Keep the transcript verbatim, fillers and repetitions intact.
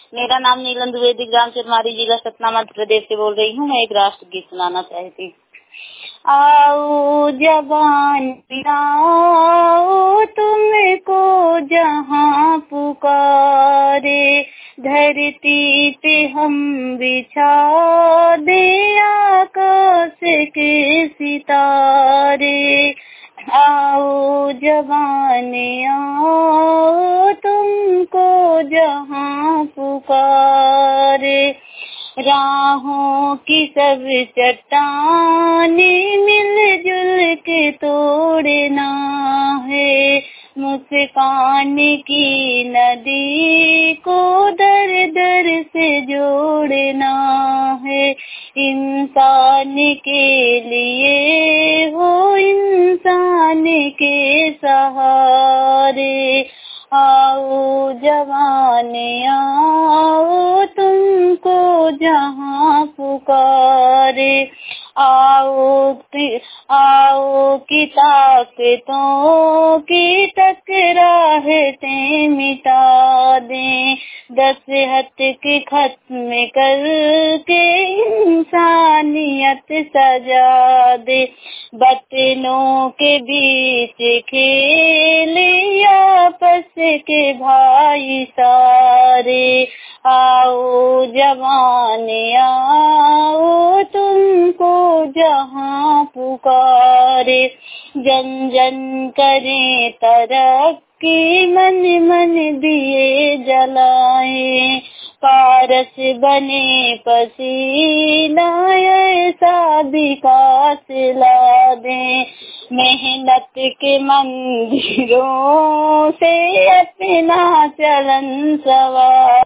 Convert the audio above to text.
मेरा नाम नीलम द्विवेदी, ग्राम चिरमारी, जिला सतना, मध्य प्रदेश से बोल रही हूँ। मैं एक राष्ट्रगीत सुनाना चाहती हूँ। आओ जवान आओ तुमको जहाँ पुकारे, धरती पे हम बिछा दे आकाश के सितारे। आओ जवान आओ तुमको जहाँ पुकारे, राहों की सब चट्टाने मिलजुल के तोड़ना है, मुस्कान की नदी को दर दर से जोड़ना है। इंसान के लिए हो इंसान के सहारे, आओ जवान आओ तुमको जहाँ पुकारे। आओ आओ की ताकतों की टकराहटें मिटा दें, दस्तखत के खत्म करके इंसानियत सजा दे। बतनों के बीच खेले आपस के भाई सारे, आओ जवान आओ तुमको जहाँ पुकारे। जन जन करें तरक्की, मन मन दिए जलाएं, पारस बने पसीना ऐसा विकास ला दें। मेहनत के मंदिरों से अपना चलन सवार